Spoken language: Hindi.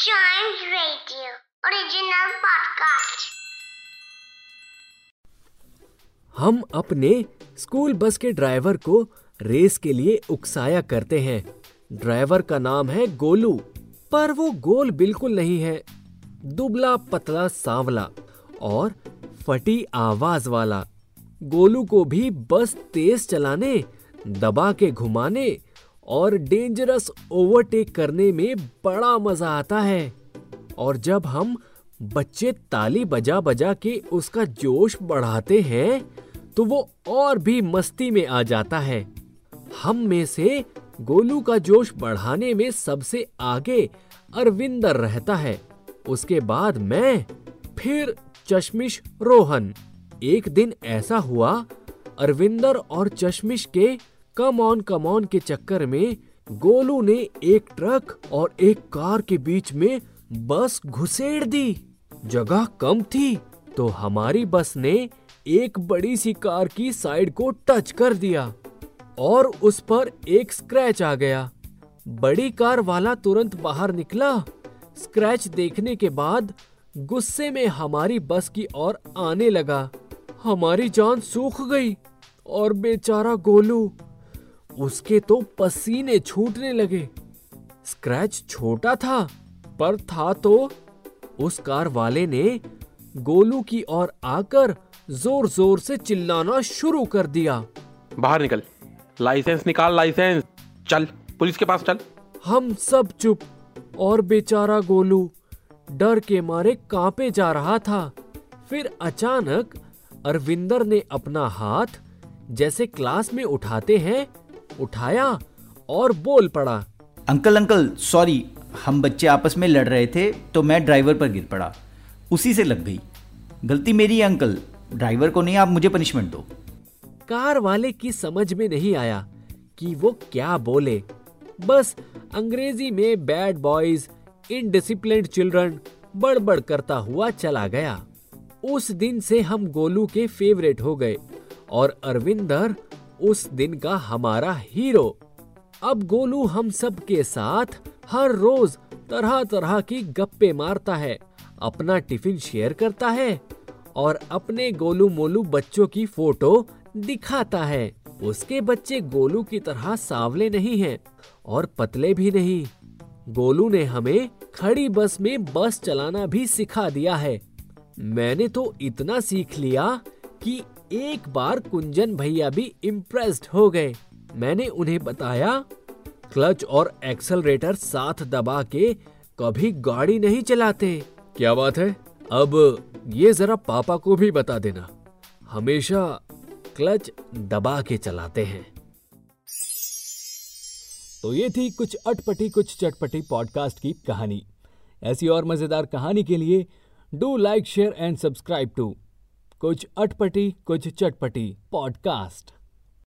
Giant Radio original podcast. हम अपने स्कूल बस के ड्राइवर को रेस के लिए उकसाया करते हैं। ड्राइवर का नाम है गोलू, पर वो गोल बिल्कुल नहीं है। दुबला पतला सांवला और फटी आवाज वाला। गोलू को भी बस तेज चलाने, दबा के घुमाने और डेंजरस ओवरटेक करने में बड़ा मजा आता है। और जब हम बच्चे ताली बजा बजा के उसका जोश बढ़ाते हैं तो वो और भी मस्ती में आ जाता है। हम में से गोलू का जोश बढ़ाने में सबसे आगे अरविंदर रहता है, उसके बाद मैं, फिर चश्मिश रोहन। एक दिन ऐसा हुआ, अरविंदर और चश्मिश के कम ऑन के चक्कर में गोलू ने एक ट्रक और एक कार के बीच में बस घुसेड़ दी। जगह कम थी तो हमारी बस ने एक बड़ी सी कार की साइड को टच कर दिया और उस पर एक स्क्रैच आ गया। बड़ी कार वाला तुरंत बाहर निकला। स्क्रैच देखने के बाद गुस्से में हमारी बस की ओर आने लगा। हमारी जान सूख गई और बेचारा गोलू, उसके तो पसीने छूटने लगे। स्क्रैच छोटा था, पर था तो। उस कार वाले ने गोलू की ओर आकर जोर जोर से चिल्लाना शुरू कर दिया। बाहर निकल, लाइसेंस निकाल, लाइसेंस, चल पुलिस के पास चल। हम सब चुप और बेचारा गोलू डर के मारे कांपे जा रहा था। फिर अचानक अरविंदर ने अपना हाथ जैसे क्लास में उठाते हैं उठाया और बोल पड़ा, अंकल सॉरी, हम बच्चे आपस में लड़ रहे थे तो मैं ड्राइवर पर गिर पड़ा, उसी से लग गई। गलती मेरी है अंकल, ड्राइवर को नहीं, आप मुझे पनिशमेंट दो। कार वाले की समझ में नहीं आया कि वो क्या बोले। बस अंग्रेजी में बैड बॉयज, इनडिसिप्लिन्ड चिल्ड्रन बड़बड़ करता हुआ चला गया। उस दिन से हम गोलू के फेवरेट हो गए और अरविंदर उस दिन का हमारा हीरो। अब गोलू हम सब के साथ हर रोज तरह तरह की गप्पे मारता है, अपना टिफिन शेयर करता है और अपने गोलू मोलू बच्चों की फोटो दिखाता है। उसके बच्चे गोलू की तरह सांवले नहीं हैं और पतले भी नहीं। गोलू ने हमें खड़ी बस में बस चलाना भी सिखा दिया है। मैंने तो इतना सीख लिया कि एक बार कुंजन भैया भी इम्प्रेस्ड हो गए। मैंने उन्हें बताया, क्लच और एक्सेलरेटर साथ दबा के कभी गाड़ी नहीं चलाते। क्या बात है, अब ये जरा पापा को भी बता देना, हमेशा क्लच दबा के चलाते हैं। तो ये थी कुछ अटपटी कुछ चटपटी पॉडकास्ट की कहानी। ऐसी और मजेदार कहानी के लिए do like, share and subscribe to कुछ अटपटी कुछ चटपटी पॉडकास्ट।